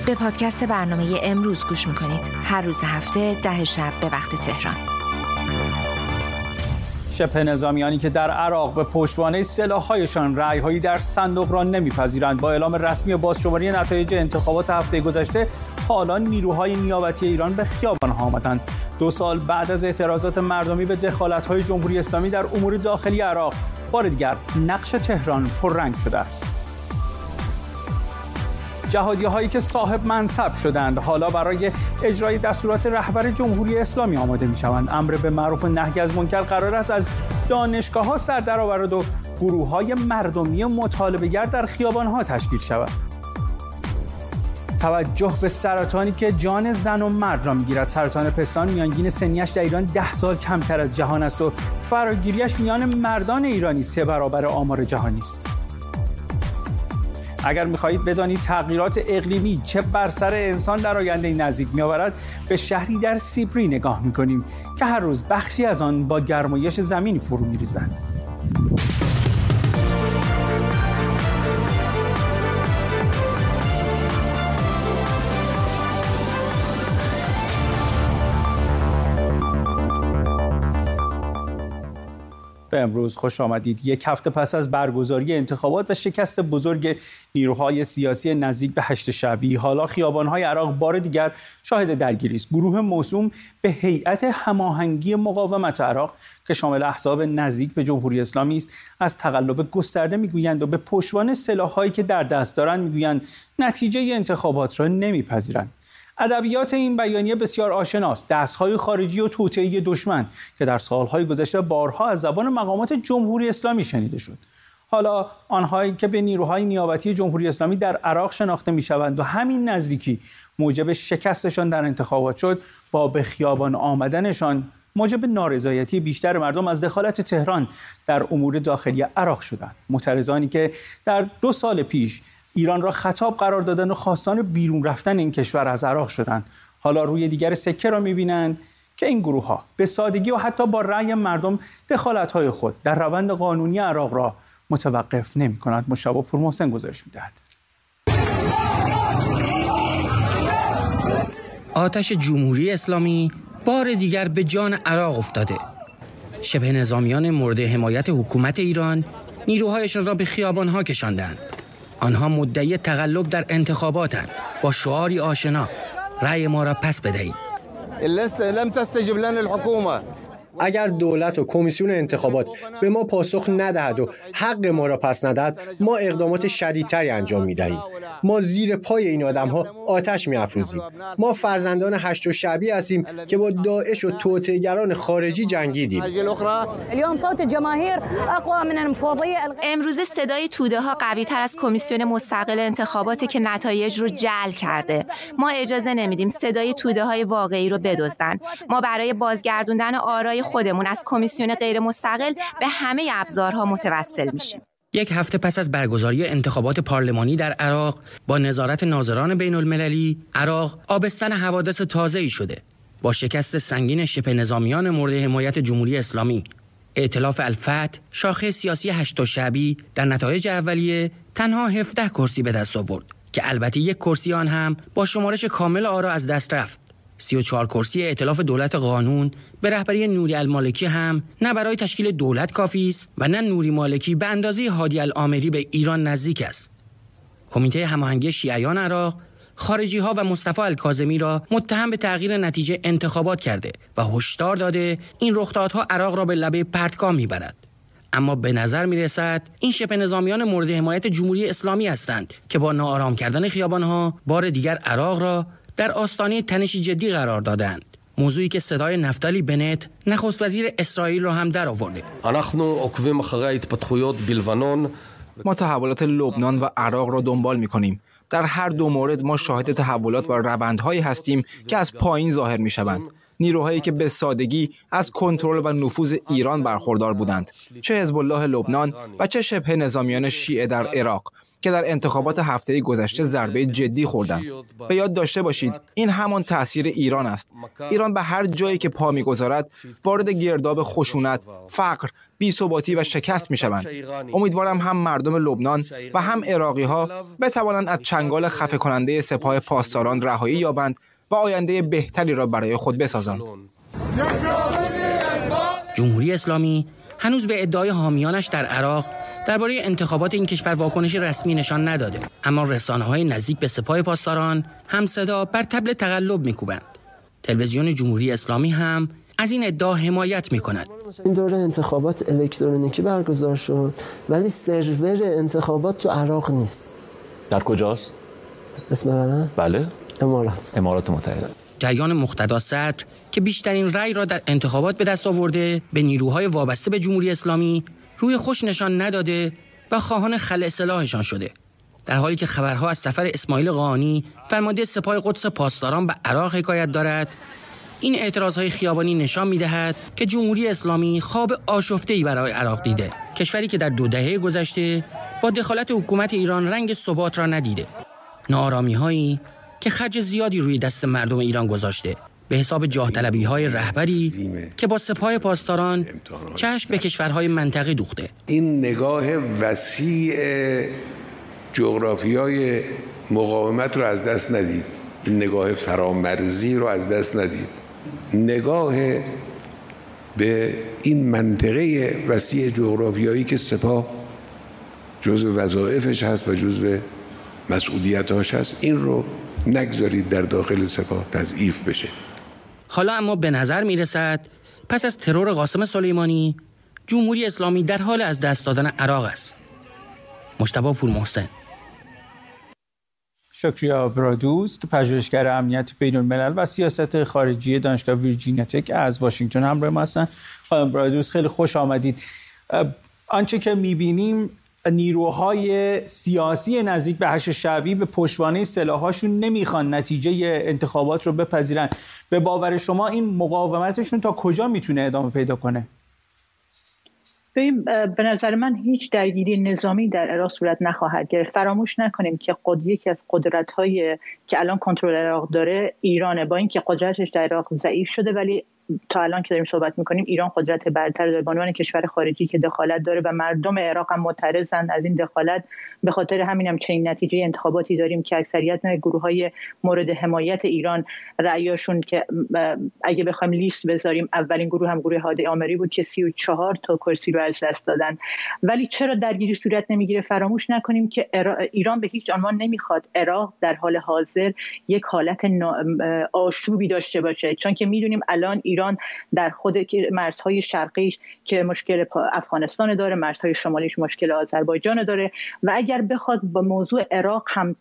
به پادکست برنامه امروز گوش میکنید. هر روز هفته 10 شب به وقت تهران. شبه نظامیانی که در عراق به پشتوانه سلاح‌هایشان رأی‌هایی در صندوق را نمی‌پذیرند، با اعلام رسمی بازشماری نتایج انتخابات هفته گذشته حالا نیروهای نیابتی ایران به خیابان‌ها آمدند. 2 سال بعد از اعتراضات مردمی به دخالت‌های جمهوری اسلامی در امور داخلی عراق، بار دیگر نقش تهران پررنگ شده است. جهادی‌هایی که صاحب منصب شدند حالا برای اجرای دستورات رهبر جمهوری اسلامی آماده می‌شوند. امر به معروف و نهی از منکر قرار است از دانشگاه‌ها سر درآورد و گروه‌های مردمی مطالبه‌گر در خیابان‌ها تشکیل شود. توجه به سرطانی که جان زن و مرد را می‌گیرد. سرطان پستان میانگین سنیش در ایران 10 سال کمتر از جهان است و فراگیریش میان مردان ایرانی 3 برابر آمار جهانی است. اگر می‌خواهید بدانید تغییرات اقلیمی چه بر سر انسان در آینده نزدیک می‌آورد، به شهری در سیبری نگاه می‌کنیم که هر روز بخشی از آن با گرمایش زمین فرو می‌ریزد. امروز خوش آمدید. 1 هفته پس از برگزاری انتخابات و شکست بزرگ نیروهای سیاسی نزدیک به 8 شعبی، حالا خیابان‌های عراق بار دیگر شاهد درگیری است. گروه موسوم به هیئت هماهنگی مقاومت عراق که شامل احزاب نزدیک به جمهوری اسلامی است، از تقلب گسترده میگویند و به پشتوانه سلاح‌هایی که در دست دارند میگویند نتیجه انتخابات را نمیپذیرند. ادبیات این بیانیه بسیار آشناست. دست‌های خارجی و توطئه‌ای دشمن که در سال‌های گذشته بارها از زبان مقامات جمهوری اسلامی شنیده شد. حالا آنهایی که به نیروهای نیابتی جمهوری اسلامی در عراق شناخته می‌شوند و همین نزدیکی موجب شکستشان در انتخابات شد، با به خیابان آمدنشان موجب نارضایتی بیشتر مردم از دخالت تهران در امور داخلی عراق شدند. معترضانی که در 2 سال پیش ایران را خطاب قرار دادن و خواستان بیرون رفتن این کشور از عراق شدند، حالا روی دیگر سکه را می‌بینند که این گروه‌ها به سادگی و حتی با رأی مردم دخالت‌های خود در روند قانونی عراق را متوقف نمی‌کنند. مشتبه پورمحسن گزارش می‌دهد. آتش جمهوری اسلامی بار دیگر به جان عراق افتاده. شبه نظامیان مورد حمایت حکومت ایران نیروهایشان را به خیابان‌ها کشاندند. آنها مدعی تقلب در انتخاباتند با شعاری آشنا: رأی ما را پس بدهید. لم تستجب لنا الحكومه. اگر دولت و کمیسیون انتخابات به ما پاسخ ندهد و حق ما را پس ندهد، ما اقدامات شدیدتری انجام می‌دهیم. ما زیر پای این آدم‌ها آتش می‌افروزیم. ما فرزندان 8 شعبی هستیم که با داعش و توطئه‌گران خارجی جنگیدیم. امروز صدای توده‌ها قوی‌تر از کمیسیون مستقل انتخاباتی که نتایج رو جعل کرده. ما اجازه نمیدیم صدای توده‌های واقعی رو بدزدن. ما برای بازگردوندن آرای خودمون از کمیسیون غیر مستقل به همه ابزارها متوسل میشیم. 1 هفته پس از برگزاری انتخابات پارلمانی در عراق با نظارت ناظران بین المللی، عراق آبستن حوادث تازه‌ای شده. با شکست سنگین شبه نظامیان مورد حمایت جمهوری اسلامی، ائتلاف الفتح، شاخه سیاسی 8 شعبی در نتایج اولیه تنها 17 کرسی به دست آورد که البته 1 کرسی آن هم با شمارش کامل آرا از دست رفت. 34 کرسی ائتلاف دولت قانون به رهبری نوری المالکی هم نه برای تشکیل دولت کافی است و نه نوری مالکی به اندازه هادی العامری به ایران نزدیک است. کمیته هماهنگی شیعیان عراق خارجی‌ها و مصطفی الکاظمی را متهم به تغییر نتیجه انتخابات کرده و هشدار داده این رخدادها عراق را به لبه پرتگاه می‌برد. اما به نظر می‌رسد این شبه نظامیان مورد حمایت جمهوری اسلامی هستند که با ناآرام کردن خیابان‌ها بار دیگر عراق را در آستانه تنش جدی قرار دادند. موضوعی که صدای نفتالی بنت نخست وزیر اسرائیل را هم در آورده. ما تحولات لبنان و عراق را دنبال می‌کنیم. در هر 2 مورد ما شاهد تحولات و روندهایی هستیم که از پایین ظاهر می‌شوند. نیروهایی که به سادگی از کنترل و نفوذ ایران برخوردار بودند، چه حزب الله لبنان و چه شبه نظامیان شیعه در عراق که در انتخابات هفته گذشته ضربه جدی خوردند. به یاد داشته باشید این همان تأثیر ایران است. ایران به هر جایی که پا می‌گذارد وارد گرداب خشونت، فقر، بی‌ثباتی و شکست می‌شوند. امیدوارم هم مردم لبنان و هم عراقی‌ها بتوانند از چنگال خفه کننده سپاه پاسداران رهایی یابند و آینده بهتری را برای خود بسازند. جمهوری اسلامی هنوز به ادعای حامیانش در عراق درباره انتخابات این کشور واکنش رسمی نشان نداده، اما رسانه‌های نزدیک به سپاه پاسداران هم صدا بر طبل تقلب می‌کوبند. تلویزیون جمهوری اسلامی هم از این ادعا حمایت می‌کند. این دوره انتخابات الکترونیکی برگزار شد ولی سرور انتخابات تو عراق نیست. در کجاست؟ اسم ببرن؟ بله. امارات متحده. جریان مقتدا صدر که بیشترین رأی را در انتخابات به دست آورده، به نیروهای وابسته به جمهوری اسلامی روی خوش نشان نداده و خواهان خلع سلاحشان شده، در حالی که خبرها از سفر اسماعیل قاآنی فرمانده سپاه قدس پاسداران به عراق حکایت دارد. این اعتراضهای خیابانی نشان می‌دهد که جمهوری اسلامی خواب آشفته‌ای برای عراق دیده، کشوری که در 2 دهه گذشته با دخالت حکومت ایران رنگ ثبات را ندیده. ناآرامی‌هایی که خرج زیادی روی دست مردم ایران گذاشته به حساب جاه طلبی‌های رهبری که با سپاه پاسداران چشم به کشورهای منطقه دوخته. این نگاه وسیع جغرافیای مقاومت رو از دست ندید، این نگاه فرامرزی رو از دست ندید، نگاه به این منطقه وسیع جغرافیایی که سپاه جزو وظایفش هست و جزو مسئولیتاش هست، این رو نگذارید در داخل سپاه تضعیف بشه. حالا اما به نظر میرسد پس از ترور قاسم سلیمانی جمهوری اسلامی در حال از دست دادن عراق است. مجتبی پورمحسن. شکریا برادوست، پژوهشگر امنیت بین‌الملل و سیاست خارجی دانشگاه ویرجینیا تک از واشنگتن همراه ما هستن. خانم برادوست خیلی خوش آمدید. آنچه که می‌بینیم نیروهای سیاسی نزدیک به حشد شعبی به پشتوانه سلاح‌هاشون نمیخوان نتیجه انتخابات رو بپذیرن. به باور شما این مقاومتشون تا کجا میتونه ادامه پیدا کنه؟ به نظر من هیچ درگیری نظامی در عراق صورت نخواهد گرفت. فراموش نکنیم که یکی از قدرت‌های که الان کنترل عراق داره ایرانه، با اینکه قدرتش در عراق ضعیف شده ولی تا الان که داریم صحبت میکنیم ایران قدرت برتر داره به عنوان کشور خارجی که دخالت داره و مردم عراق هم معترضند از این دخالت. به خاطر همین هم چنین نتیجه انتخاباتی داریم که اکثریت گروه‌های مورد حمایت ایران رأیاشون که اگه بخوایم لیست بذاریم اولین گروه هم گروه هادی آمری بود که 34 تا کرسی رو از دست دادن. ولی چرا درگیری صورت نمیگیره؟ فراموش نکنیم که ایران به هیچ عنوان نمیخواد عراق در حال حاضر یک حالت آشوبی داشته باشه، چون که میدونیم الان ایران در خود مرزهای شرقیش که مشکل افغانستان داره، مرزهای شمالیش مشکل آذربایجان داره و اگر بخواد با موضوع عراق هم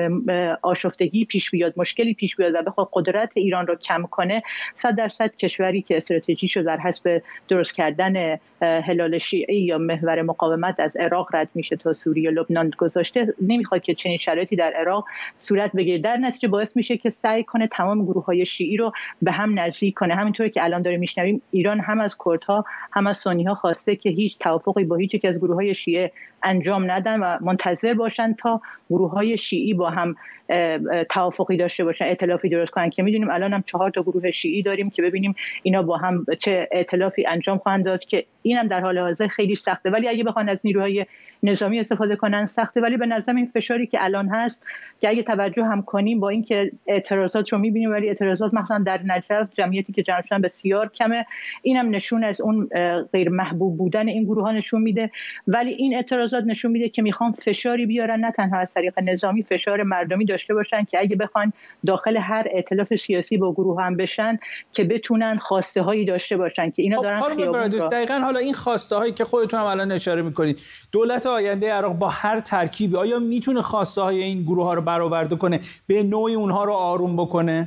آشفتگی پیش بیاد، مشکلی پیش بیاد و بخواد قدرت ایران رو کم کنه، 100% کشوری که استراتژیشو در حسب درست کردن هلال شیعی یا محور مقاومت از عراق رد میشه تا سوریه و لبنان گذاشته، نمیخواد که چنین شرایطی در عراق صورت بگیره. در نتیجه باعث میشه که سعی کنه تمام گروه‌های شیعی رو به هم نزدیک کنه. همینطور که الان داریم میشنویم ایران هم از کردها هم از سنی‌ها خواسته که هیچ توافقی با هیچ یک از گروه‌های شیعه انجام ندن و منتظر باشن تا گروه‌های شیعی با هم توافقی داشته باشن، ائتلافی درست کنن که میدونیم الان هم 4 تا گروه شیعی داریم که ببینیم اینا با هم چه ائتلافی انجام خواهند داد که اینم در حال حاضر خیلی سخته. ولی اگه بخوان از نیروهای نظامی استفاده کنن سخته، ولی به نظرم این فشاری که الان هست که اگه توجه هم کنیم با اینکه اعتراضات رو می‌بینیم ولی اعتراضات مثلا در نجف جمعیتی که جمع شدن بسیار کمه، اینم نشون از اون غیر محبوب بودن این گروه‌ها نشون میده. ولی این اعتراضات نشون میده که میخوان فشاری بیارن، نه تنها از طریق نظامی، فشار مردمی داشته باشن که اگه بخوان داخل هر ائتلاف سیاسی با گروه هم بشن که بتونن خواسته هایی داشته باشن که اینا دارن خیابون. دقیقاً حالا این خواسته هایی که خودتون هم الان اشاره میکنید، دولت آینده عراق با هر ترکیبی آیا میتونه خواسته های این گروه ها رو برآورده کنه، به نوعی اونها رو آروم بکنه؟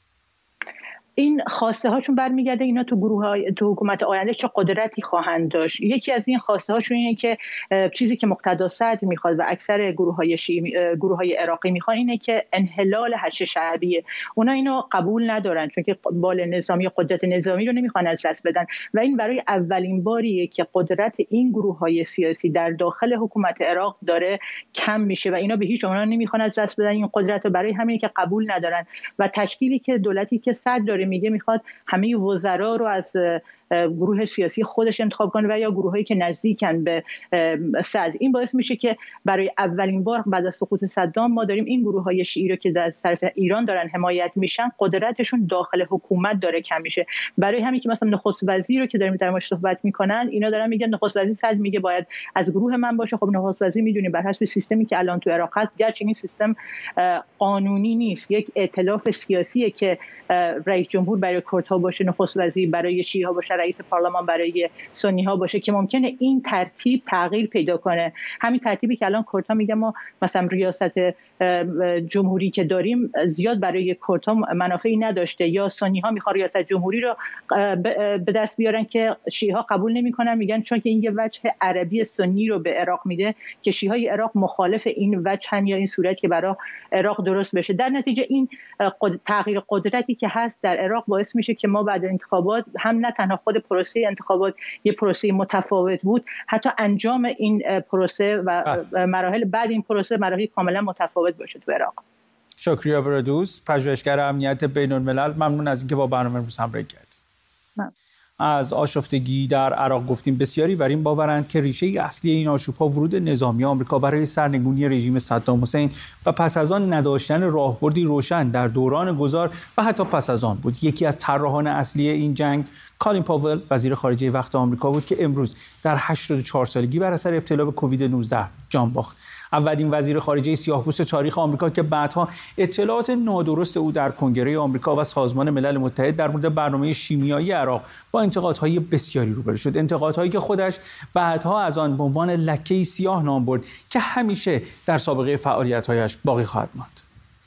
این خواسته هاشون برمیگرده اینا تو حکومت آینده چه قدرتی خواهند داشت. یکی از این خواسته هاشون اینه که چیزی که مقتدا صدر میخواد و اکثر گروه‌های عراقی میخوان اینه که انحلال حشد شعبیه. اونا اینو قبول ندارن چون که بال نظامی، قدرت نظامی رو نمیخوان از دست بدن و این برای اولین باریه که قدرت این گروه‌های سیاسی در داخل حکومت عراق داره کم میشه و اینا به هیچ عنوان نمیخوان از دست بدن این قدرت رو. برای همینه که قبول ندارن و تشکیلی که دولتی که صدر داره میگه میخواد همه وزرا رو از گروه سیاسی خودش انتخاب کنه و یا گروهایی که نزدیکن به صدر. این باعث میشه که برای اولین بار بعد از سقوط صدام ما داریم این گروه‌های شیعی رو که از طرف ایران دارن حمایت میشن قدرتشون داخل حکومت داره کم میشه. برای همین که مثلا نخست وزیر رو که داریم در موردش صحبت میکنن، اینا دارن میگن نخست وزیر صدر میگه باید از گروه من باشه. خب نخست وزیر میدونیم بر حسب سیستمی که الان تو عراق هست، گرچه این سیستم قانونی نیست، یک ائتلاف سیاسیه که رئیس جمهور برای کردها باشه، نخست وزیر برای شیعه ها باشه، رئیس پارلمان برای سنی ها باشه، که ممکنه این ترتیب تغییر پیدا کنه. همین ترتیبی که الان کردها میگن ما مثلا ریاست جمهوری که داریم زیاد برای کردها منافعی نداشته، یا سنی ها میخوان ریاست جمهوری رو به دست بیارن که شیعه ها قبول نمیکنن، میگن چون که این یه وجه عربی سنی رو به عراق میده که شیعه های عراق مخالف این وجهن یا این صورت که برای عراق درست بشه. در نتیجه این تغییر قدرتی که هست در عراق باعث میشه که ما بعد انتخابات هم نه تنها خود پروسه انتخابات یه پروسه متفاوت بود، حتی انجام این پروسه و مراحل بعد این پروسه مراحل کاملا متفاوت باشه تو عراق. شکریه برادوس، پژوهشگر امنیت بین الملل، ممنون از اینکه با برنامه امروز همراهی کردید. از آشفتگی در عراق گفتیم. بسیاری بر این باورند که ریشه اصلی این آشوب‌ها ورود نظامی آمریکا برای سرنگونی رژیم صدام حسین و پس از آن نداشتن راهبردی روشن در دوران گذار و حتی پس از آن بود. یکی از طراحان اصلی این جنگ کالین پاول، وزیر خارجه وقت آمریکا بود که امروز در 84 سالگی بر اثر ابتلا به کووید 19 جان باخت. اولین وزیر خارجه سیاه‌پوست تاریخ آمریکا که بعدها اطلاعات نادرست او در کنگره آمریکا و سازمان ملل متحد در مورد برنامه شیمیایی عراق با انتقادهای بسیاری روبرو شد. انتقادهایی که خودش بعدها از آن به عنوان لکه‌ای سیاه نام برد که همیشه در سابقه فعالیت‌هایش باقی خواهد ماند.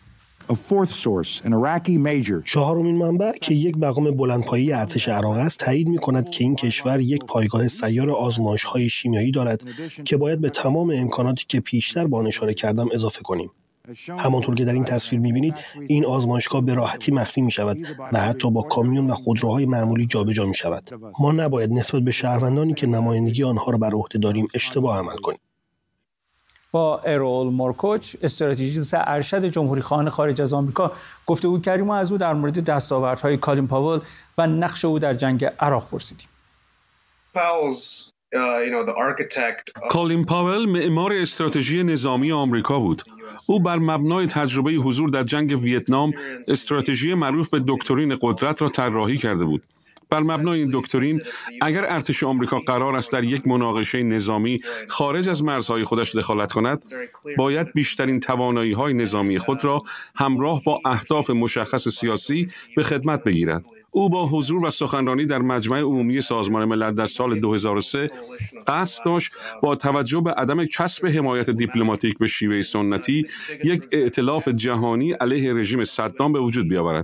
چهارمین منبع که یک مقام بلندپایه‌ای ارتش عراق است تایید می‌کند که این کشور یک پایگاه سیار آزمایش‌های شیمیایی دارد که باید به تمام امکاناتی که پیشتر با آن اشاره کردم اضافه کنیم. همانطور که در این تصویر می‌بینید این آزمایشگاه به راحتی مخفی می‌شود و حتی با کامیون و خودروهای معمولی جابجا می‌شود. ما نباید نسبت به شهروندانی که نمایندگی آنها را بر عهده داریم اشتباه عمل کنیم. با ارول مارکوچ، استراتژیست ارشد جمهوری‌خواهان خارج از آمریکا، گفتگو کردیم و از او در مورد دستاوردهای کالین پاول و نقش او در جنگ عراق پرسیدیم. کالین پاول معمار استراتژی نظامی آمریکا بود. او بر مبنای تجربه حضور در جنگ ویتنام استراتژی معروف به دکترین قدرت را طراحی کرده بود. بر مبنای این دکترین، اگر ارتش آمریکا قرار است در یک مناقشه نظامی خارج از مرزهای خودش دخالت کند، باید بیشترین توانایی‌های نظامی خود را همراه با اهداف مشخص سیاسی به خدمت بگیرد. او با حضور و سخنرانی در مجمع عمومی سازمان ملل در سال 2003 قصد داشت با توجه به عدم کسب حمایت دیپلماتیک به شیوه سنتی یک ائتلاف جهانی علیه رژیم صدام به وجود بیاورد.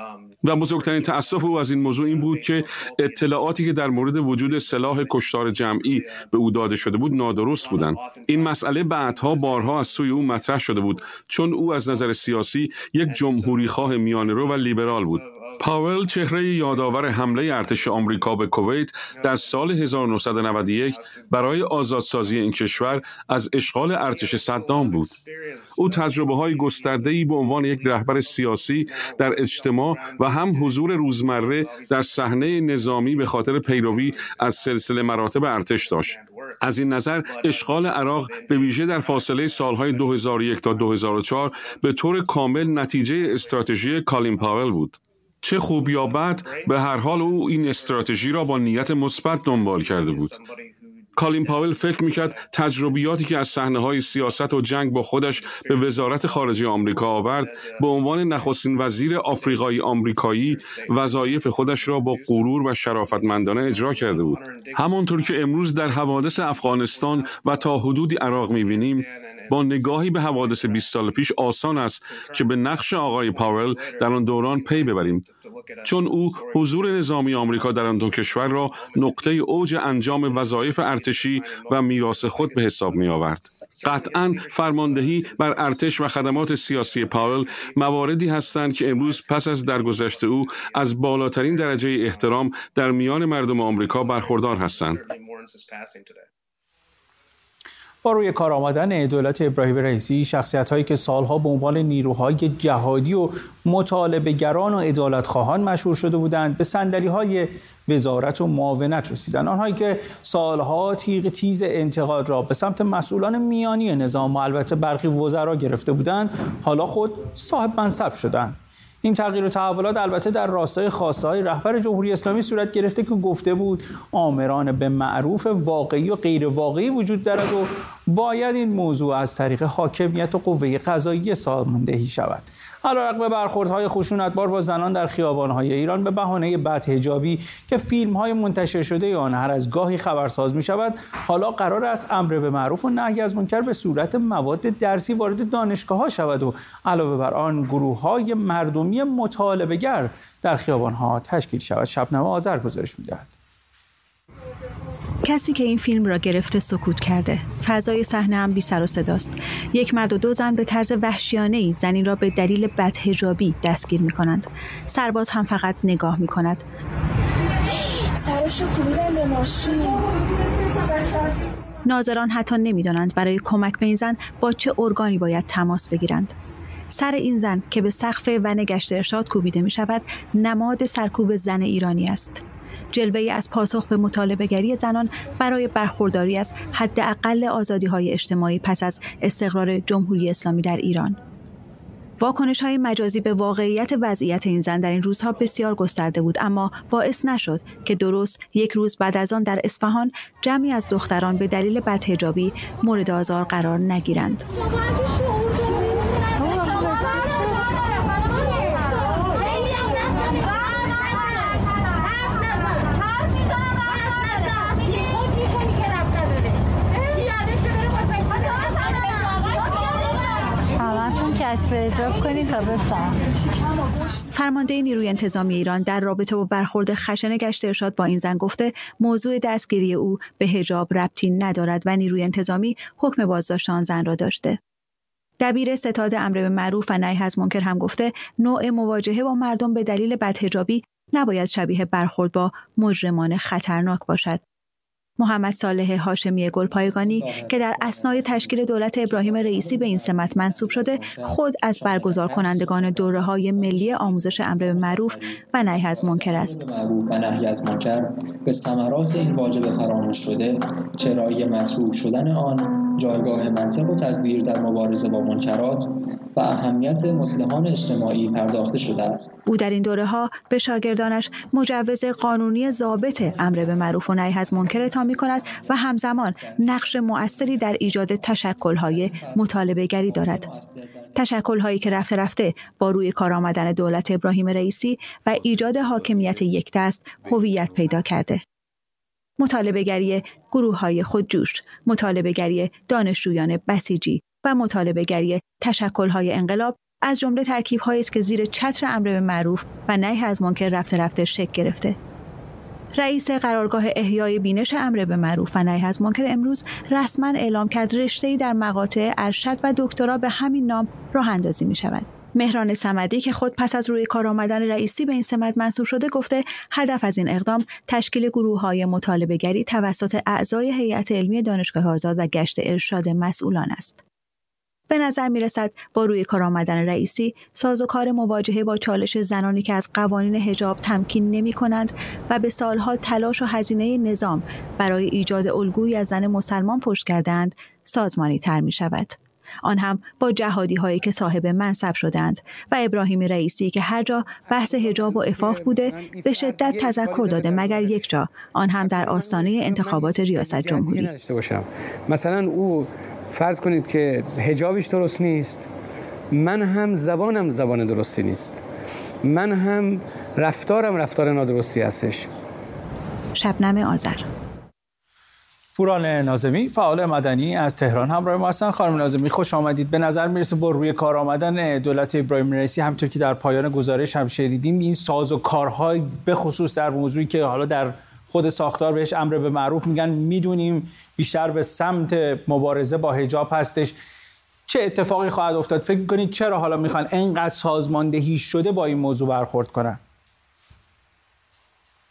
و بزرگترین تأسف او از این موضوع این بود که اطلاعاتی که در مورد وجود سلاح کشتار جمعی به او داده شده بود نادرست بودند. این مسئله بعدها بارها از سوی او مطرح شده بود، چون او از نظر سیاسی یک جمهوری‌خواه میانه‌رو و لیبرال بود. پاول چهره یادآور حمله ارتش آمریکا به کویت در سال 1991 برای آزادسازی این کشور از اشغال ارتش صدام بود. او تجربه‌های گسترده‌ای به عنوان یک رهبر سیاسی در اجتماع و هم حضور روزمره در صحنه نظامی به خاطر پیروی از سلسله مراتب ارتش داشت. از این نظر اشغال عراق به ویژه در فاصله سالهای 2001 تا 2004 به طور کامل نتیجه استراتژی کالین پاول بود. چه خوب یا بد، به هر حال او این استراتژی را با نیت مثبت دنبال کرده بود. کالین پاول فکر می‌کرد تجربیاتی که از صحنه‌های سیاست و جنگ با خودش به وزارت خارجه آمریکا آورد، به عنوان نخستین وزیر آفریقایی آمریکایی وظایف خودش را با غرور و شرافتمندانه اجرا کرده بود. همانطور که امروز در حوادث افغانستان و تا حدودی عراق می‌بینیم، با نگاهی به حوادث 20 سال پیش آسان است که به نقش آقای پاول در آن دوران پی ببریم، چون او حضور نظامی آمریکا در آن دو کشور را نقطه اوج انجام وظایف ارتشی و میراث خود به حساب می آورد. قطعاً فرماندهی بر ارتش و خدمات سیاسی پاول مواردی هستند که امروز پس از درگذشت او از بالاترین درجه احترام در میان مردم آمریکا برخوردار هستند. با روی کار آمدن دولت ابراهیم رئیسی، شخصیت‌هایی که سالها به عنوان نیروهای جهادی و مطالبه‌گران و عدالت‌خواهان مشهور شده بودند، به صندلی‌های وزارت و معاونت رسیدند. آنهایی که سالها تیغ تیز انتقاد را به سمت مسئولان میانی نظام و البته برخی وزرا گرفته بودند، حالا خود صاحب منصب شدند. این تغییر و تحولات البته در راستای خواسته‌های رهبر جمهوری اسلامی صورت گرفته که گفته بود آمران به معروف واقعی و غیر واقعی وجود دارد و باید این موضوع از طریق حاکمیت و قوه قضاییه ساماندهی شود. علیرغم برخوردهای خشونتبار با زنان در خیابان‌های ایران به بهانه بدحجابی که فیلم‌های منتشر شده آن هر از گاهی خبرساز می‌شود، حالا قرار است امر به معروف و نهی از منکر به صورت مواد درسی وارد دانشگاه‌ها شود و علاوه بر آن گروه‌های مردمی مطالبه‌گر در خیابان‌ها تشکیل شود. شبنم آذر گزارش می‌دهد. کسی که این فیلم را گرفته سکوت کرده. فضای صحنه هم بی سر و صداست. یک مرد و دو زن به طرز وحشیانه‌ای زنی را به دلیل بدحجابی دستگیر می‌کنند. سرباز هم فقط نگاه می‌کند. سرشو کوبیدن به ماشین. ناظران حتی نمی‌دانند برای کمک به این زن با چه ارگانی باید تماس بگیرند. سر این زن که به سقف ون گشت ارشاد کوبیده می‌شود، نماد سرکوب زن ایرانی است. جلوه‌ای از پاسخ به مطالبه‌گری زنان برای برخورداری از حداقل آزادی‌های اجتماعی پس از استقرار جمهوری اسلامی در ایران. واکنش‌های مجازی به واقعیت وضعیت این زن در این روزها بسیار گسترده بود، اما باعث نشد که درست یک روز بعد از آن در اصفهان جمعی از دختران به دلیل بدحجابی مورد آزار قرار نگیرند. کشف حجاب کنید تا بفهم. فرمانده نیروی انتظامی ایران در رابطه با برخورد خشن گشت ارشاد با این زن گفته موضوع دستگیری او به حجاب ربطی ندارد و نیروی انتظامی حکم بازداشت آن زن را داشته. دبیر ستاد امر به معروف و نهی از منکر هم گفته نوع مواجهه با مردم به دلیل بدحجابی نباید شبیه برخورد با مجرمان خطرناک باشد. محمد صالح هاشمی گلپایگانی که در اثنای تشکیل دولت ابراهیم رئیسی به این سمت منصوب شده، خود از برگزار کنندگان دوره‌های ملی آموزش امر به معروف و نهی از منکر است. معروف و نهی از منکر به ثمرات این واجب فراموش شده، چرایی متروک شدن آن، جایگاه منطق و تدبیر در مبارزه با منکرات و اهمیت مصلحان اجتماعی پرداخته شده است. او در این دوره‌ها به شاگردانش مجوز قانونی ضابط امر به معروف و نهی از منکر اعطا می‌کند و همزمان نقش مؤثری در ایجاد تشکل‌های مطالبه‌گری دارد. تشکل‌هایی که رفته رفته با روی کار آمدن دولت ابراهیم رئیسی و ایجاد حاکمیت یک دست هویت پیدا کرده. مطالبه‌گری گروه‌های خودجوش، مطالبه‌گری دانشجویان بسیجی و مطالبه‌گری تشکل‌های انقلاب از جمله ترکیب‌هایی است که زیر چتر امر به معروف و نهی از منکر رفته رفته شکل گرفته. رئیس قرارگاه احیای بینش امر به معروف و نهی از منکر امروز رسما اعلام کرد رشته‌ای در مقاطع ارشد و دکترا به همین نام راه اندازی می‌شود. مهران صمدی که خود پس از روی کار آمدن رئیسی به این سمت منصوب شده گفته هدف از این اقدام تشکیل گروه‌های مطالبه‌گری توسط اعضای هیئت علمی دانشگاه آزاد و گشت ارشاد مسئولان است. به نظر می‌رسد با روی کار آمدن رئیسی سازوکار مواجهه با چالش زنانی که از قوانین حجاب تمکین نمی‌کنند و به سالها تلاش و هزینه نظام برای ایجاد الگویی از زن مسلمان پشت کردند سازمانی‌تر می‌شود. آن هم با جهادی‌هایی که صاحب منصب شدند و ابراهیم رئیسی که هر جا بحث حجاب و عفاف بوده به شدت تذکر داده مگر یک جا، آن هم در آستانه انتخابات ریاست جمهوری. مثلا او فرض کنید که حجابش درست نیست، من هم زبانم زبان درستی نیست، من هم رفتارم رفتار نادرستی هستش. شبنم آذر. پوران ناظمی فعال مدنی از تهران همراه ما هستند. خانم ناظمی خوش آمدید. به نظر میرسه با روی کار آمدن دولت ابراهیم رئیسی همونطور که در پایان گزارش هم شنیدیم این سازوکارهای به خصوص در موضوعی که حالا در خود ساختار بهش امر به معروف میگن میدونیم بیشتر به سمت مبارزه با حجاب هستش، چه اتفاقی خواهد افتاد؟ فکر کنید چرا حالا میخوان اینقدر سازماندهی شده با این موضوع برخورد کنن؟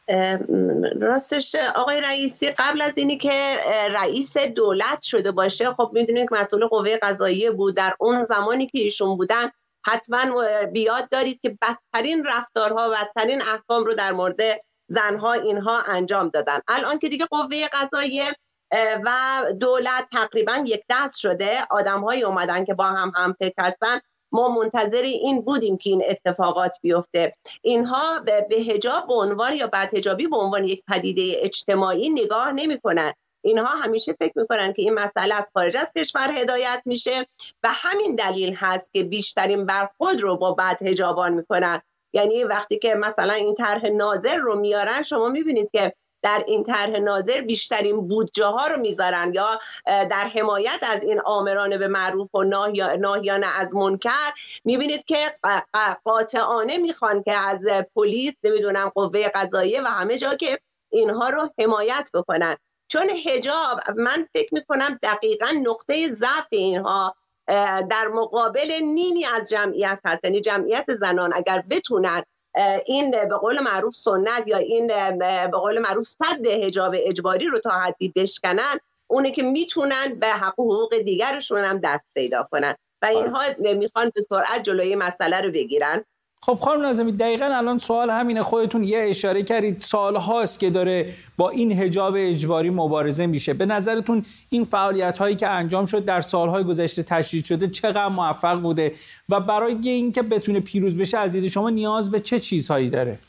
راستش آقای رئیسی قبل از اینی که رئیس دولت شده باشه خب میدونید که مسئول قوه قضاییه بود. در اون زمانی که ایشون بودن حتما بیاد دارید که بدترین رفتارها و بدترین احکام رو در مورد زنها اینها انجام دادن. الان که دیگه قوه قضاییه و دولت تقریبا یک دست شده، آدم‌هایی اومدن که با هم فکر هستن. ما منتظر این بودیم که این اتفاقات بیفته. اینها به حجاب به عنوان یا بدحجابی به عنوان یک پدیده اجتماعی نگاه نمی‌کنن. اینها همیشه فکر می‌کنن که این مسئله از خارج از کشور هدایت میشه و همین دلیل هست که بیشترین برخورد رو با بدحجابان می‌کنن. یعنی وقتی که مثلا این طرح ناظر رو میارن، شما می‌بینید که در این طرح ناظر بیشترین بودجه ها رو میذارن یا در حمایت از این آمران به معروف و ناهیان از منکر. میبینید که قاطعانه میخوان که از پلیس، نمیدونم قوه قضاییه و همه جا که اینها رو حمایت بکنن. چون حجاب من فکر میکنم دقیقاً نقطه ضعف اینها در مقابل نیمی از جمعیت هست. یعنی جمعیت زنان اگر بتونن این به قول معروف سنت یا این به قول معروف سد حجاب اجباری رو تا حدی بشکنن، اونه که میتونن به حقوق دیگرشون هم دست پیدا کنن و اینها میخوان به سرعت جلوی مسئله رو بگیرن. خب خانم ناظمی، دقیقاً الان سوال همینه. خودتون یه اشاره کردید سال هاست که داره با این حجاب اجباری مبارزه میشه. به نظرتون این فعالیت هایی که انجام شد در سالهای گذشته تشدید شده چقدر موفق بوده و برای اینکه بتونه پیروز بشه از دید شما نیاز به چه چیزهایی داره؟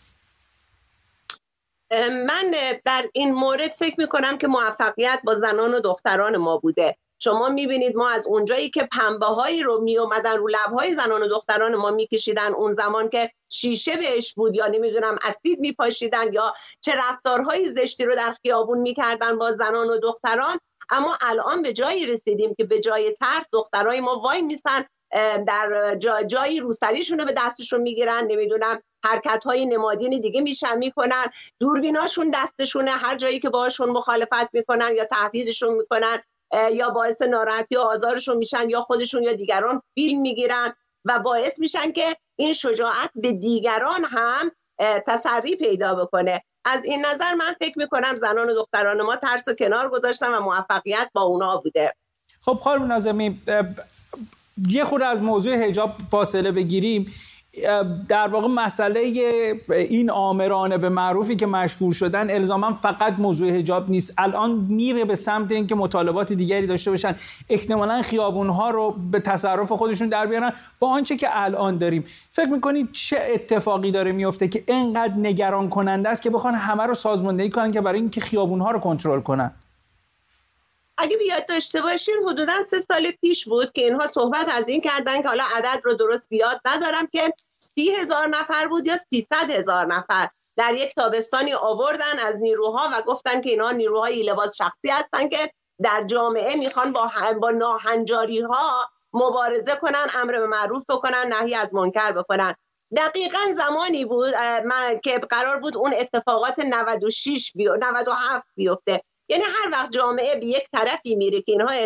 من در این مورد فکر میکنم که موفقیت با زنان و دختران ما بوده. شما میبینید ما از اونجایی که پنبه هایی رو میومدن رو لبهای زنان و دختران ما میکشیدن، اون زمان که شیشه بهش بود یا نمیدونم اسید میپاشیدن یا چه رفتارهای زشتی رو در خیابون میکردن با زنان و دختران، اما الان به جایی رسیدیم که به جای ترس دخترای ما وای میسن در جایی روسریشون رو به دستشون میگیرن، نمیدونم حرکت‌های نمادین دیگه میکنن، دوربیناشون دستشونه، هر جایی که باهاشون مخالفت میکنن یا تهدیدشون میکنن یا باعث ناراحتی و آزارشون میشن یا خودشون یا دیگران فیلم میگیرن و باعث میشن که این شجاعت به دیگران هم تسری پیدا بکنه. از این نظر من فکر میکنم زنان و دختران ما ترس و کنار گذاشتن و موفقیت با اونا بوده. خب خانم ناظمی، یه خورده از موضوع حجاب فاصله بگیریم. در واقع مسئله این آمرانه به معروفی که مشهور شدن الزاما فقط موضوع حجاب نیست. الان میره به سمت اینکه مطالبات دیگری داشته باشن، احتمالاً خیابون‌ها رو به تصرف خودشون در بیارن. با آنچه که الان داریم فکر می‌کنید چه اتفاقی داره میفته که اینقدر نگران کننده است که بخوان همه رو سازماندهی کنن که برای اینکه خیابون‌ها رو کنترل کنن؟ اگه بیاد داشته باشین حدوداً 3 سال پیش بود که اینها صحبت از این کردن که حالا عدد رو درست بیاد ندارم که 30,000 نفر بود یا 300,000 نفر در یک تابستانی آوردن از نیروها و گفتن که اینها نیروهای لباس شخصی هستن که در جامعه میخوان با ناهنجاری ها مبارزه کنن، امر به معروف بکنن، نهی از منکر بکنن. دقیقاً زمانی بود که قرار بود اون اتفاقات 97 بیفته. یعنی هر وقت جامعه به یک طرفی میره که اینها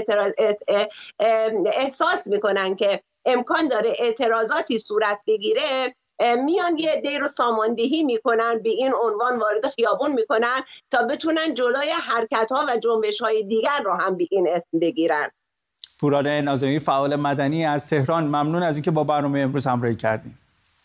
احساس میکنن که امکان داره اعتراضاتی صورت بگیره، میان یه عده رو ساماندهی میکنن، به این عنوان وارد خیابون میکنن تا بتونن جلوی حرکت‌ها و جنبش‌های دیگر رو هم به این اسم بگیرن. پورانه ناظمی، فعال مدنی از تهران، ممنون از اینکه با برنامه امروز همراهی کردیم.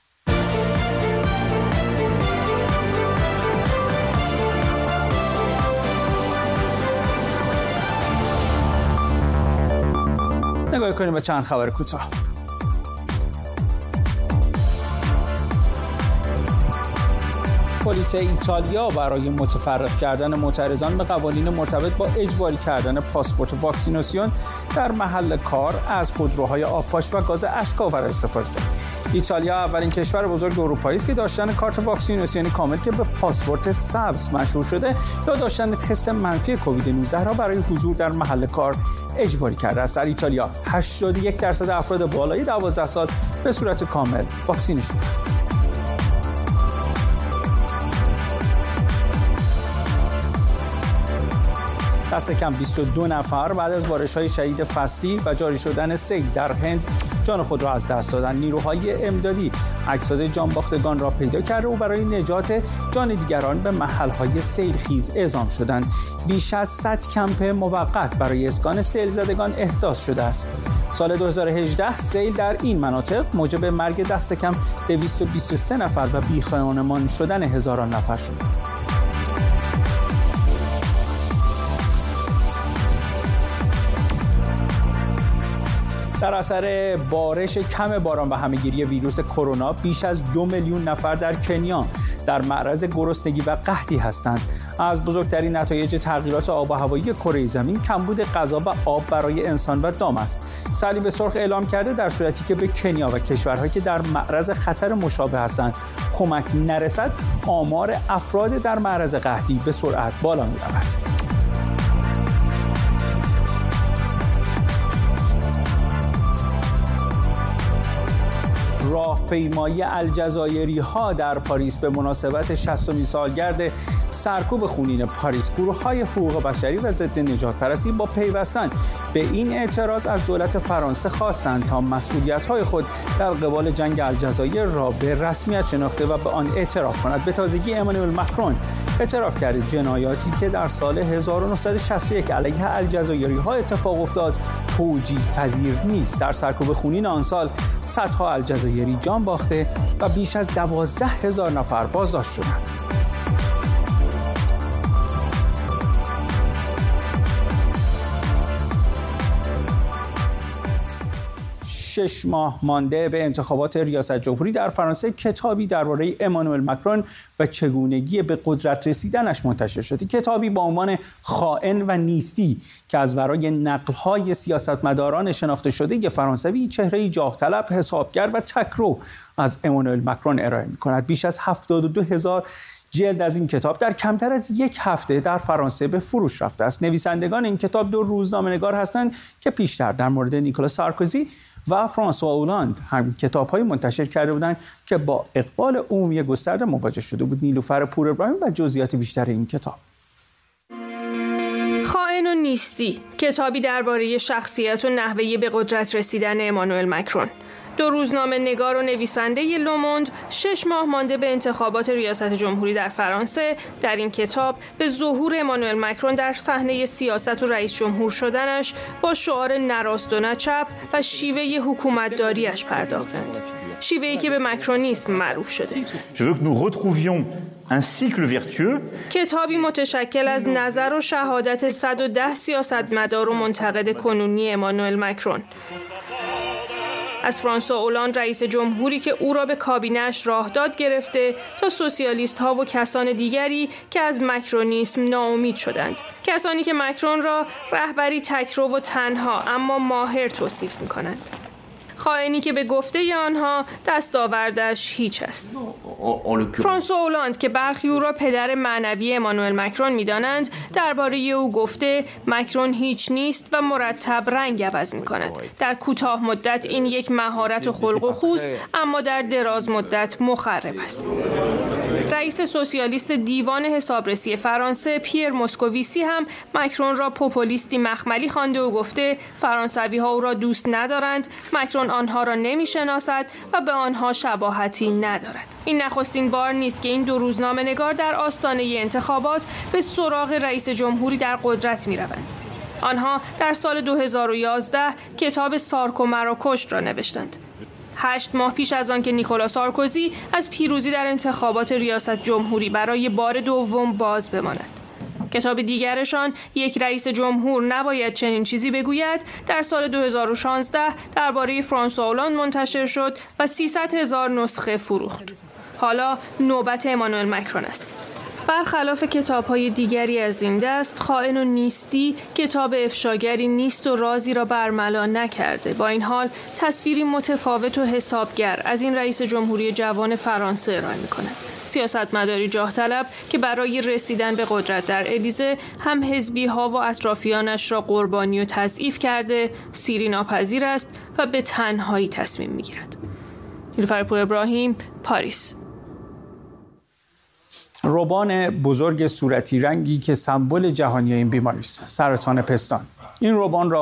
نگاه کنیم به چند خبر کوتاه. پلیس ایتالیا برای متفرق کردن معترضان به قوانین مرتبط با اجباری کردن پاسپورت واکسیناسیون در محل کار از خودروهای آبپاش و گاز اشک‌آور استفاده کرد. ایتالیا اولین کشور بزرگ اروپایی است که داشتن کارت واکسیناسیونی کامل که به پاسپورت سبز مشهور شده یا داشتن تست منفی کووید 19 را برای حضور در محل کار اجباری کرده است. در ایتالیا 81% افراد بالای 12 سال به صورت کامل واکسینه شدند. دست کم 22 نفر بعد از بارش‌های شدید فصلی و جاری شدن سیل در هند جان خود را از دست دادند. نیروهای امدادی اجساد جانباختگان را پیدا کرده و برای نجات جان دیگران به محل‌های سیلخیز اعزام شدند. بیش از 100 کمپ موقت برای اسکان سیل زدگان احداث شده است. سال 2018 سیل در این مناطق موجب مرگ دست کم 223 نفر و بی‌خانمان شدن هزاران نفر شد. در اثر بارش کم باران و همه‌گیری ویروس کرونا بیش از 2 میلیون نفر در کنیا در معرض گرسنگی و قحطی هستند. از بزرگترین نتایج تغییرات آب و هوایی کره زمین کمبود غذا و آب برای انسان و دام است. صلیب سرخ اعلام کرده در صورتی که به کنیا و کشورهایی که در معرض خطر مشابه هستند کمک نرسد، آمار افراد در معرض قحطی به سرعت بالا می‌رود. راهپیمایی الجزایری‌ها در پاریس به مناسبت 60مین سالگرد سرکوب خونین پاریس، گروه‌های حقوق بشری و ضد نژادپرستی با پیوستن به این اعتراض از دولت فرانسه خواستند تا مسئولیت‌های خود در قبال جنگ الجزایر را به رسمیت شناخته و به آن اعتراف کند. به تازگی امانوئل ماکرون اعتراف کرده جنایاتی که در سال 1961 علیه الجزایری‌ها اتفاق افتاد توجیه پذیر نیست. در سرکوب خونین آن سال صدها الجزایری جان باخته و بیش از 12,000 نفر بازداشت شدند. 6 ماه مانده به انتخابات ریاست جمهوری در فرانسه کتابی درباره امانوئل ماکرون و چگونگی به قدرت رسیدنش منتشر شد. کتابی با عنوان خائن و نیستی که از ورای نقل‌های سیاستمداران شناخته شده فرانسوی چهره‌ای جاه طلب، حسابگر و تکرو از امانوئل ماکرون ارائه می‌کند. بیش از 72,000 جلد از این کتاب در کمتر از یک هفته در فرانسه به فروش رفته است. نویسندگان این کتاب 2 روزنامه‌نگار هستند که پیشتر در مورد نیکولاس سارکوزی و فرانسوا اولاند هم کتاب‌های منتشر کرده بودند که با اقبال عمومی گسترده مواجه شده بود. نیلوفر پور ابراهیم و جزئیات بیشتر این کتاب. خائن و نیستی، کتابی درباره شخصیت و نحوه به قدرت رسیدن امانوئل ماکرون. 2 روزنامه نگار و نویسنده لوموند 6 ماه مانده به انتخابات ریاست جمهوری در فرانسه در این کتاب به ظهور امانوئل ماکرون در صحنه سیاست و رئیس جمهور شدنش با شعار نراست و نچپ و شیوه حکومتداریش پرداختند. شیوه‌ای که به ماکرونیسم معروف شده. کتابی متشکل از نظر و شهادت 110 سیاستمدار و منتقد کنونی امانوئل ماکرون. از فرانسوا اولاند رئیس جمهوری که او را به کابینه‌اش راهداد گرفته تا سوسیالیست ها و کسان دیگری که از ماکرونیسم ناامید شدند. کسانی که ماکرون را رهبری تکرو و تنها اما ماهر توصیف می‌کنند. خائنی که به گفته آنها دستاوردش هیچ است. فرانسوا اولاند که برخی او را پدر معنوی امانوئل ماکرون می‌دانند، درباره او گفته ماکرون هیچ نیست و مرتب رنگ عوض می‌کند. در کوتاه مدت این یک مهارت و خلق و خوست، اما در دراز مدت مخرب است. رئیس سوسیالیست دیوان حسابرسی فرانسه پیر موسکوویسی هم ماکرون را پوپولیستی مخملی خوانده و گفته فرانسوی‌ها او را دوست ندارند، ماکرون آنها را نمی‌شناسد و به آنها شباهتی ندارد. این نخستین بار نیست که این 2 روزنامه‌نگار در آستانه انتخابات به سراغ رئیس جمهوری در قدرت می‌روند. آنها در سال 2011 کتاب سارک و مراکش را نوشتند. 8 ماه پیش از آن که نیکولاس سارکوزی از پیروزی در انتخابات ریاست جمهوری برای بار دوم باز بماند. کتاب دیگرشان یک رئیس جمهور نباید چنین چیزی بگوید در سال 2016 درباره فرانسوا اولاند منتشر شد و 300,000 نسخه فروخت. حالا نوبت امانوئل ماکرون است. برخلاف کتاب‌های دیگری از این دست، خائن و نیستی کتاب افشاگری نیست و رازی را برملا نکرده. با این حال تصویری متفاوت و حسابگر از این رئیس جمهوری جوان فرانسه ارائه می‌کند. سیاستمداری جاه طلب که برای رسیدن به قدرت در الیزه هم حزبی‌ها و اطرافیانش را قربانی و تضعیف کرده، سیری ناپذیر است و به تنهایی تصمیم می‌گیرد. نیلوفر پور ابراهیم، پاریس. روبان بزرگ صورتی رنگی که سمبل جهانی این بیماری است، سرطان پستان. این روبان را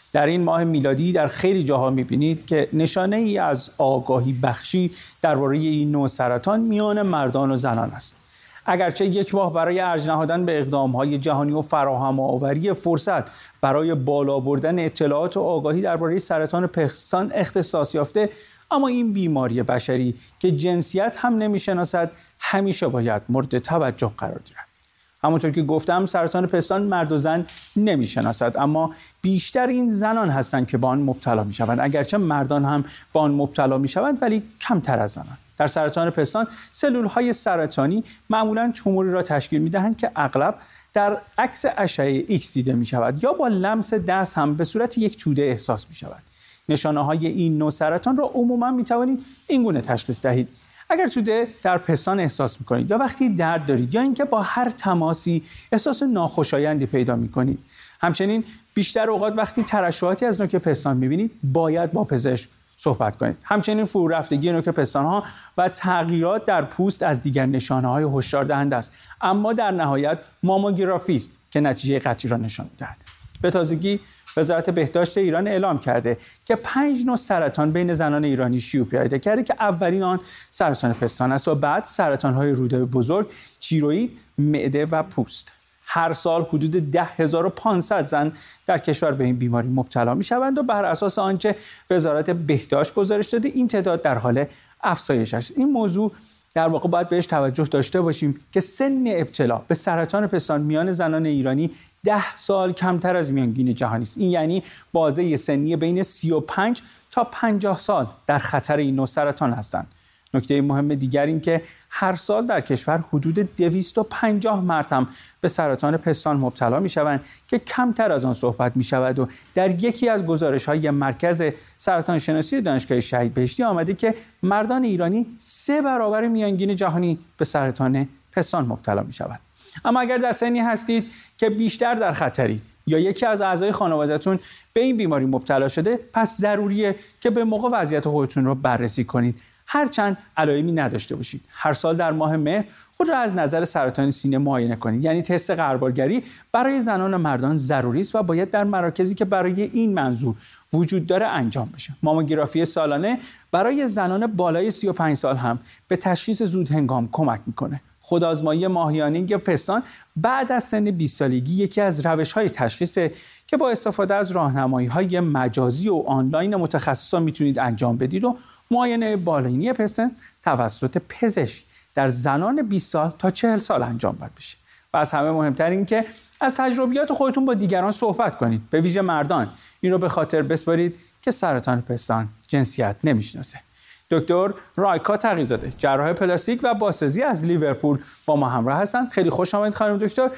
در این ماه میلادی در خیلی جاها می‌بینید که نشانه ای از آگاهی بخشی درباره این نوع سرطان میان مردان و زنان است. اگرچه یک ماه برای ارج نهادن به اقدام‌های جهانی و فراهم آوری فرصت برای بالا بردن اطلاعات و آگاهی درباره سرطان پستان اختصاص یافته، اما این بیماری بشری که جنسیت هم نمی‌شناسد همیشه باید مورد توجه قرار گیرد. همونطور که گفتم سرطان پستان مرد و زن نمی‌شناسد، اما بیشتر این زنان هستند که به آن مبتلا می‌شوند. اگرچه مردان هم به آن مبتلا می‌شوند ولی کمتر از زنان. در سرطان پستان سلول‌های سرطانی معمولاً توموری را تشکیل می‌دهند که اغلب در عکس اشعه ایکس دیده می‌شود یا با لمس دست هم به صورت یک توده احساس می‌شود. نشانه‌های این نوع سرطان را عموماً می‌توانید این گونه تشخیص دهید: اگر توده در پستان احساس می‌کنید یا وقتی درد دارید یا اینکه با هر تماسی احساس ناخوشایندی پیدا می‌کنید. همچنین بیشتر اوقات وقتی ترشحاتی از نوک پستان می‌بینید باید با پزشک صحبت کنید. همچنین فرو رفتگی نوک پستان‌ها و تغییرات در پوست از دیگر نشانه‌های هشدار دهنده است، اما در نهایت ماموگرافی است که نتیجه قطعی را نشان می‌دهد. به تازگی وزارت بهداشت ایران اعلام کرده که 5 نوع سرطان بین زنان ایرانی شیوع پیدا کرده که اولین آن سرطان پستان است و بعد سرطان‌های روده بزرگ، تیروئید، معده و پوست. هر سال حدود 10,500 زن در کشور به این بیماری مبتلا می‌شوند و بر اساس آنچه وزارت بهداشت گزارش داده این تعداد در حال افزایش است. این موضوع در واقع باید بهش توجه داشته باشیم که سن ابتلا به سرطان پستان میان زنان ایرانی 10 سال کمتر از میانگین جهانی است. این یعنی بازه سنی بین 35 تا 50 سال در خطر این نوع سرطان هستند. نکته مهم دیگر این که هر سال در کشور حدود 250 مرد هم به سرطان پستان مبتلا می‌شوند که کمتر از آن صحبت می‌شود و در یکی از گزارش‌های مرکز سرطان شناسی دانشگاه شهید بهشتی آمده که مردان ایرانی 3 برابر میانگین جهانی به سرطان پستان مبتلا می‌شوند. اما اگر در سنی هستید که بیشتر در خطرید یا یکی از اعضای خانواده‌تون به این بیماری مبتلا شده، پس ضروریه که به موقع وضعیت خودتون رو بررسی کنید. هرچند علائمی نداشته باشید. هر سال در ماه مهر خود را از نظر سرطان سینه معاینه کنید. یعنی تست غربالگری برای زنان و مردان ضروری است و باید در مراکزی که برای این منظور وجود داره انجام بشه. ماموگرافی سالانه برای زنان بالای 35 سال هم به تشخیص زود هنگام کمک میکنه. خودآزمایی ماهیانه پستان بعد از سن 20 سالگی یکی از روش‌های تشخیص که با استفاده از راهنمایی‌های مجازی و آنلاین متخصصان میتونید انجام بدید و معاینه بالینی پستان توسط پزشک در زنان 20 سال تا 40 سال انجام باید بشه. و از همه مهمتر این که از تجربیات خودتون با دیگران صحبت کنید، به ویژه مردان. این رو به خاطر بسپارید که سرطان پستان جنسیت نمیشناسه. دکتر رایکا تقی‌زاده، جراح پلاستیک و بازسازی از لیورپول با ما همراه هستند. خیلی خوش آمدید خانم دکتر.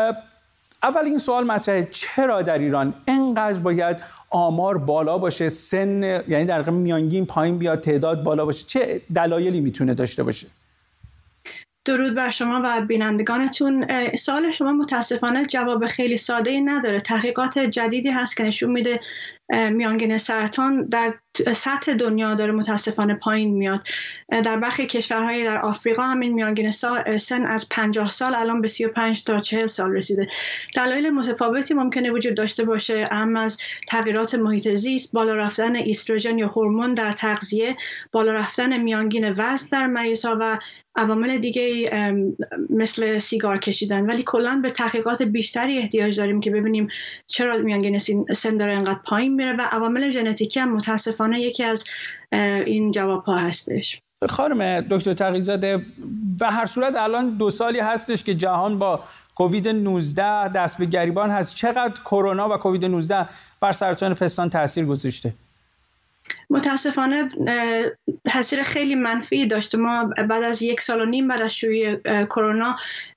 اول این سوال مطرحه: چرا در ایران اینقدر باید آمار بالا باشه، سن یعنی در واقع میانگین پایین بیاد، تعداد بالا باشه؟ چه دلایلی میتونه داشته باشه؟ درود بر شما و بینندگانتون. سوال شما متاسفانه جواب خیلی ساده‌ای نداره. تحقیقات جدیدی هست که نشون میده میانگین سرطان در سطح دنیا داره متاسفانه پایین میاد. در برخی کشورهای در آفریقا همین میانگین سن از 50 سال الان به 35 تا 40 سال رسیده. دلایل متفاوتی ممکنه وجود داشته باشه، اما از تغییرات محیط زیست، بالا رفتن استروژن یا هورمون در تغذیه، بالا رفتن میانگین وزن در مریض‌ها و عوامل دیگه مثل سیگار کشیدن. ولی کلاً به تحقیقات بیشتری احتیاج داریم که ببینیم چرا میانگین سن داره اینقدر پایین میره و عوامل ژنتیکی هم متاسفانه یکی از این جواب‌ها هستش. خانم دکتر تقی‌زاده، به هر صورت الان 2 سالی هستش که جهان با کووید 19 دست به گریبان هست. چقدر کرونا و کووید 19 بر سرطان پستان تاثیر گذاشته؟ متاسفانه تاثیر خیلی منفی داشته. ما بعد از 1.5 سال بعد از شیوع کرونا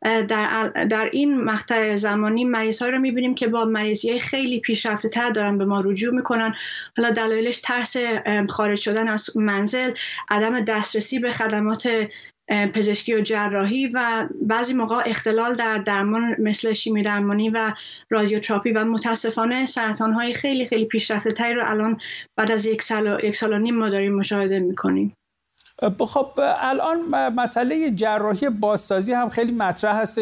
در این مقطع زمانی مریض‌ها رو می‌بینیم که با مریضی خیلی پیشرفته‌تر دارن به ما رجوع می‌کنن. حالا دلایلش ترس خارج شدن از منزل، عدم دسترسی به خدمات پزشکی و جراحی و بعضی موقع اختلال در درمان مثل شیمی درمانی و رادیوتراپی و متاسفانه سرطان‌های خیلی خیلی پیشرفته‌تری رو الان بعد از 1.5 سال ما داریم مشاهده می‌کنیم. خب الان مسئله جراحی بازسازی هم خیلی مطرح هستش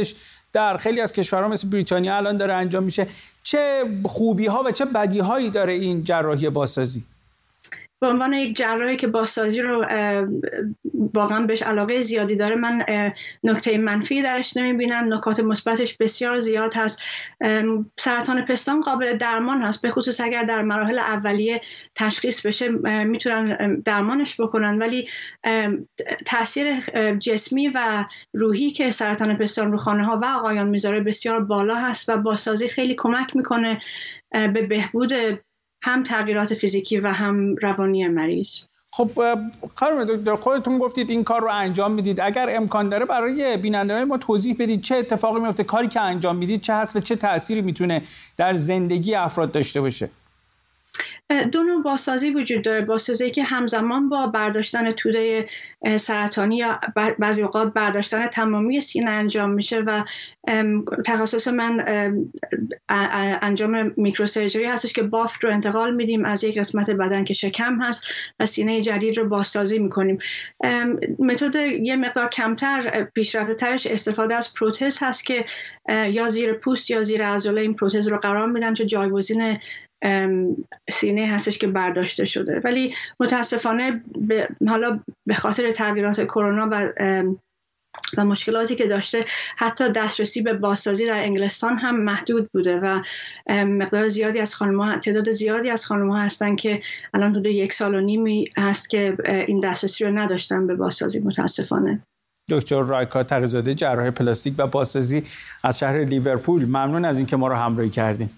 در خیلی از کشورها مثل بریتانیا الان داره انجام میشه. چه خوبی‌ها و چه بدی‌هایی داره این جراحی بازسازی؟ به عنوان یک جراحی که بازسازی رو واقعا بهش علاقه زیادی داره، من نکته منفی درش نمیبینم. نکات مثبتش بسیار زیاد هست. سرطان پستان قابل درمان هست، به خصوص اگر در مراحل اولیه تشخیص بشه میتونن درمانش بکنن، ولی تاثیر جسمی و روحی که سرطان پستان رو خانه‌ها و آقایان میذاره بسیار بالا هست و بازسازی خیلی کمک میکنه به بهبود هم تغییرات فیزیکی و هم روانی مریض. خب خانم دکتر، خودتون گفتید این کار رو انجام میدید. اگر امکان داره برای بینندگان ما توضیح بدید چه اتفاقی میفته، کاری که انجام میدید چه هست و چه تأثیری میتونه در زندگی افراد داشته باشه؟ دو نوع بازسازی وجود داره. بازسازی که همزمان با برداشتن توده سرطانی یا بعضی اوقات برداشتن تمامی سینه انجام میشه و تخصص من انجام میکروسرجری هستش که بافت رو انتقال میدیم از یک قسمت بدن که شکم هست و سینه جدید رو بازسازی میکنیم. متد یه مقدار کمتر پیشرفته ترش استفاده از پروتز هست که یا زیر پوست یا زیر عضله این پروتز رو قرار میدن چه جایگزین سینه هستش که برداشته شده. ولی متاسفانه حالا به خاطر تغییرات کرونا و مشکلاتی که داشته حتی دسترسی به بازسازی در انگلستان هم محدود بوده و مقدار زیادی از خانم‌ها، تعداد زیادی از خانم‌ها هستن که الان حدود 1.5 سال هست که این دسترسی رو نداشتن به بازسازی متاسفانه. دکتر رایکا تقی‌زاده، جراح پلاستیک و بازسازی از شهر لیورپول، ممنون از اینکه ما رو همراهی کردین.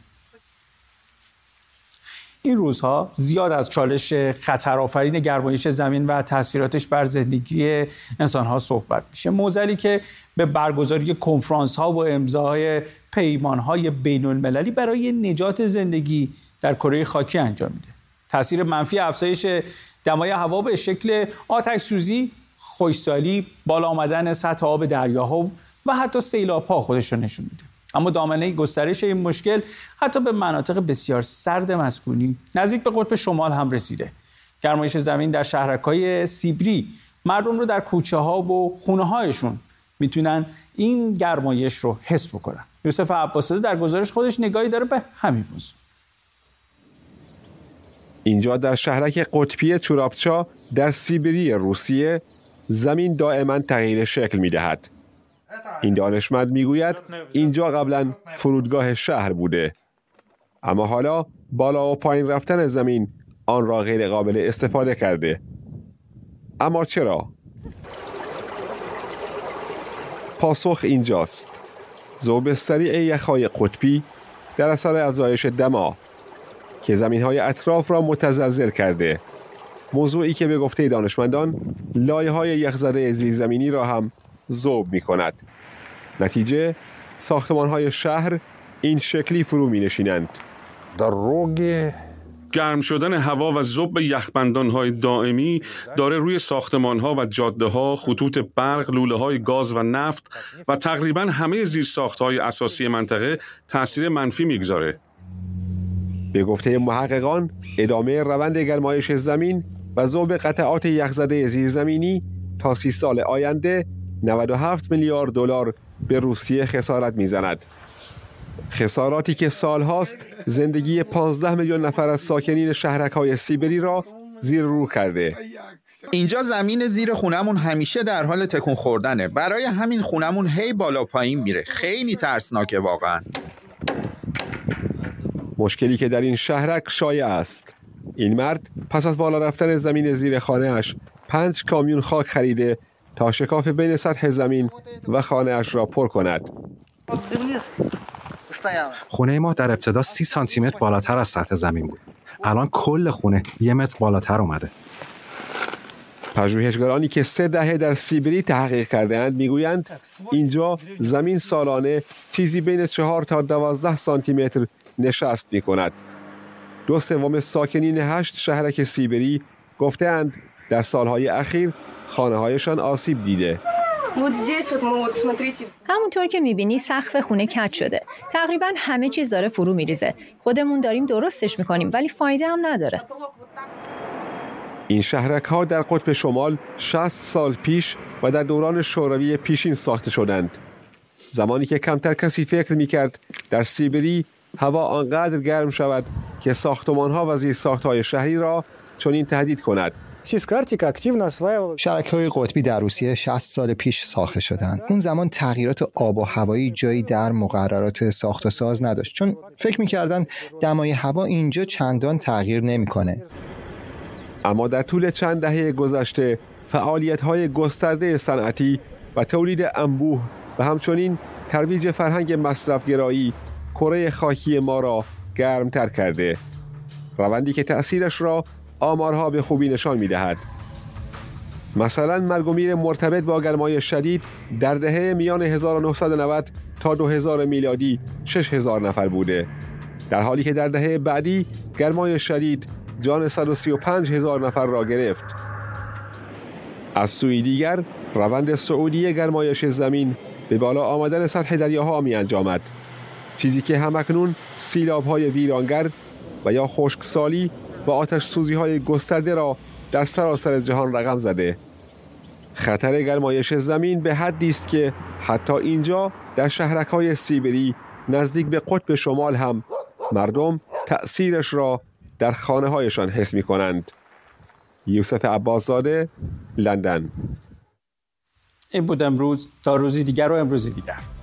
این روزها زیاد از چالش خطرآفرین گرمایش زمین و تاثیراتش بر زندگی انسان‌ها صحبت میشه. معضلی که به برگزاری کنفرانس‌ها و امضای پیمان‌های بین‌المللی برای نجات زندگی در کره خاکی انجام میده. تاثیر منفی افزایش دمای هوا به شکل آتش‌سوزی، خشکسالی، بالا آمدن سطح آب دریاها و حتی سیلاب‌ها خودش رو نشون میده. اما دامنه گسترش این مشکل حتی به مناطق بسیار سرد مسکونی نزدیک به قطب شمال هم رسیده. گرمایش زمین در شهرک‌های سیبری مردم رو در کوچه‌ها و خونه‌هایشون میتونن این گرمایش رو حس بکنن. یوسف عباس‌زاده در گزارش خودش نگاهی داره به همین موضوع. اینجا در شهرک قطبی چوراپچا در سیبری روسیه زمین دائما تغییر شکل می‌دهد. این دانشمند میگوید اینجا قبلا فرودگاه شهر بوده، اما حالا بالا و پایین رفتن زمین آن را غیر قابل استفاده کرده. اما چرا؟ پاسخ اینجاست. ذوب سریع یخ‌های قطبی در اثر افزایش دما که زمین‌های اطراف را متزلزل کرده، موضوعی که به گفته دانشمندان لایه‌های یخزده زیرزمینی را هم ذوب می‌کند. نتیجه ساختمان‌های شهر این شکلی فرو می‌نشینند. در روگ گرم شدن هوا و ذوب یخبندان‌های دائمی داره روی ساختمان‌ها و جاده‌ها، خطوط برق، لوله‌های گاز و نفت و تقریباً همه زیرساخت‌های اساسی منطقه تأثیر منفی می‌گذاره. به گفته محققان ادامه روند گرمایش زمین و ذوب قطعات یخزده زیرزمینی تا 30 سال آینده 97 میلیارد دلار به روسیه خسارت میزند. خساراتی که سالهاست زندگی 15 میلیون نفر از ساکنین شهرک‌های سیبری را زیر رو کرده. اینجا زمین زیر خونمون همیشه در حال تکون خوردنه. برای همین خونمون هی بالا پایین میره. خیلی ترسناکه واقعا. مشکلی که در این شهرک شایع است. این مرد پس از بالا رفتن زمین زیر خانه‌اش 5 کامیون خاک خریده تا شکاف بین سطح زمین و خانه‌اش را پر کند. خونه ما در ابتدا 30 سانتی متر بالاتر از سطح زمین بود. الان کل خونه 1 متر بالاتر اومده. پژوهشگرانی که 3 دهه در سیبری تحقیق کرده‌اند میگویند اینجا زمین سالانه چیزی بین 4 تا 12 سانتی متر نشست می‌کند. 2/3 ساکنین 8 شهرک سیبری گفتند در سالهای اخیر خانه‌هایشان آسیب دیده. همونطور که می‌بینی سقف خونه کج شده. تقریباً همه چیز داره فرو می‌ریزه. خودمون داریم درستش می‌کنیم ولی فایده هم نداره. این شهرک‌ها در قطب شمال 60 سال پیش و در دوران شوروی پیشین ساخته شدند. زمانی که کمتر کسی فکر می‌کرد در سیبری هوا آنقدر گرم شود که ساختمان‌ها و زیرساخت‌های شهری را چنین تهدید کند. شرکه‌های قطبی در روسیه 60 سال پیش ساخته شدند. اون زمان تغییرات آب و هوایی جایی در مقررات ساخت و ساز نداشت، چون فکر می‌کردند دمای هوا اینجا چندان تغییر نمی‌کنه. اما در طول چند دهه گذشته فعالیت‌های گسترده صنعتی و تولید انبوه و همچنین ترویج فرهنگ مصرفگرایی کره خاکی ما را گرمتر کرده، روندی که تأثیرش را آمارها به خوبی نشان می‌دهد. مثلا مرگ و میر مرتبط با گرمای شدید در دهه میان 1990 تا 2000 میلادی 6000 نفر بوده، در حالی که در دهه بعدی گرمای شدید جان 135,000 نفر را گرفت. از سوی دیگر روند صعودی گرمایش زمین به بالا آمدن سطح دریاها می انجامد، چیزی که همکنون سیلاب‌های ویرانگر و یا خشکسالی و آتش سوزی‌های گسترده را در سراسر جهان رقم زده. خطر گرمایش زمین به حدی است که حتی اینجا در شهرک‌های سیبری نزدیک به قطب شمال هم مردم تأثیرش را در خانه‌هایشان حس می‌کنند. یوسف عباس‌زاده، لندن. این بود امروز. تا روزی دیگر و امروزی دیگر.